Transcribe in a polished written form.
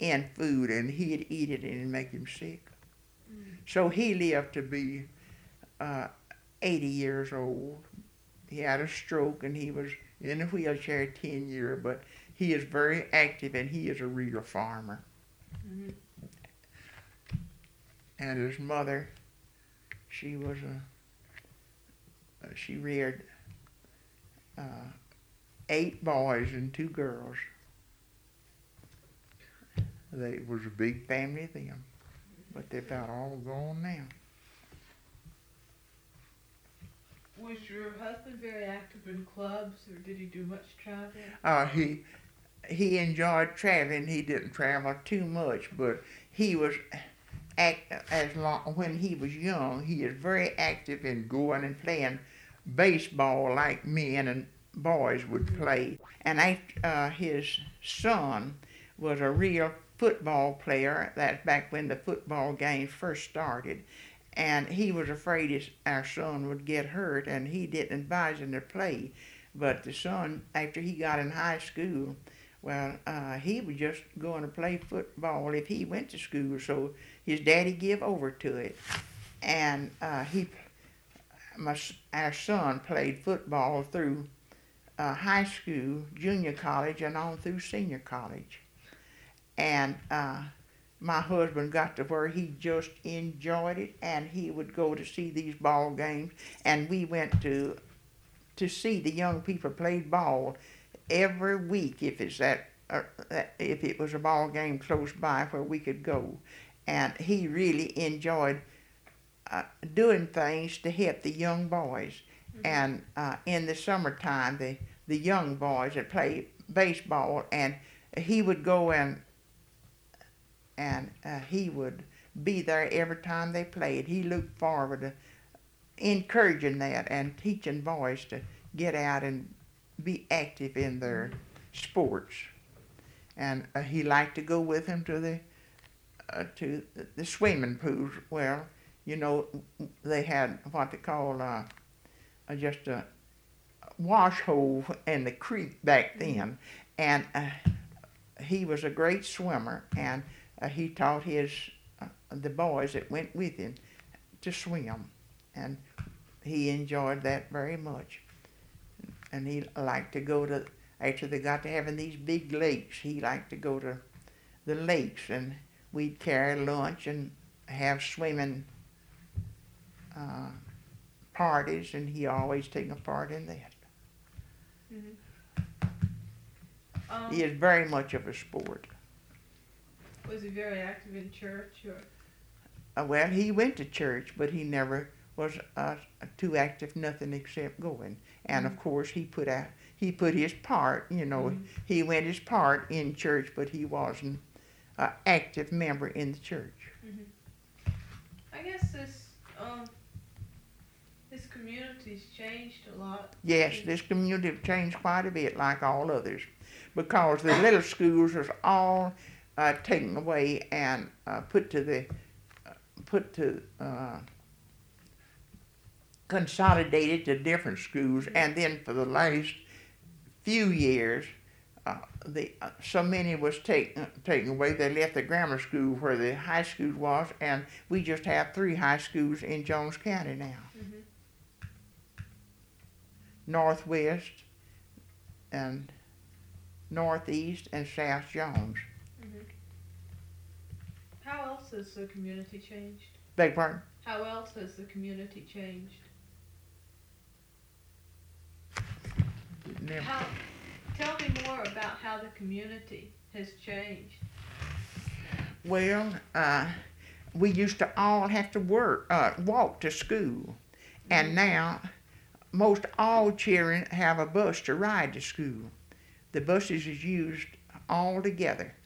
in food, and he'd eat it and it'd make him sick. So he lived to be 80 years old. He had a stroke and he was in a wheelchair 10 years, but he is very active and he is a real farmer. Mm-hmm. And his mother, she was she reared 8 boys and 2 girls. It was a big family then, but they're about all gone now. Was your husband very active in clubs, or did he do much traveling? He enjoyed traveling. He didn't travel too much, but he was when he was young. He is very active in going and playing baseball like men and boys would play. And his son was a real football player. That's back when the football games first started. And he was afraid our son would get hurt, and he didn't advise him to play. But the son, after he got in high school, well, he was just going to play football if he went to school. So his daddy gave over to it, and our son played football through high school, junior college, and on through senior college. And my husband got to where he just enjoyed it, and he would go to see these ball games, and we went to see the young people play ball every week if it was a ball game close by where we could go. And he really enjoyed doing things to help the young boys. Mm-hmm. And in the summertime, the young boys would play baseball, and he would go and he would be there every time they played. He looked forward to encouraging that and teaching boys to get out and be active in their sports. And he liked to go with them to the swimming pools. Well, you know, they had what they call just a wash hole in the creek back then. And he was a great swimmer, and he taught the boys that went with him to swim, and he enjoyed that very much. And he liked to go to, after they got to having these big lakes, he liked to go to the lakes, and we'd carry lunch and have swimming parties, and he always taking a part in that. Mm-hmm. He is very much of a sport. Was he very active in church, or? Well, he went to church, but he never was too active, nothing except going. And of course, he put his part. You know, he went his part in church, but he wasn't an active member in the church. Mm-hmm. I guess this community's changed a lot. Yes, this community changed quite a bit, like all others, because the little schools was all taken away and consolidated to different schools. And then for the last few years, so many was taken away. They left the grammar school where the high school was, and we just have 3 high schools in Jones County now. Mm-hmm. Northwest and Northeast and South Jones. Mm-hmm. How else has the community changed? Beg pardon? How else has the community changed? Tell me more about how the community has changed. Well, we used to all have to walk to school, and now most all children have a bus to ride to school. The buses is used all together.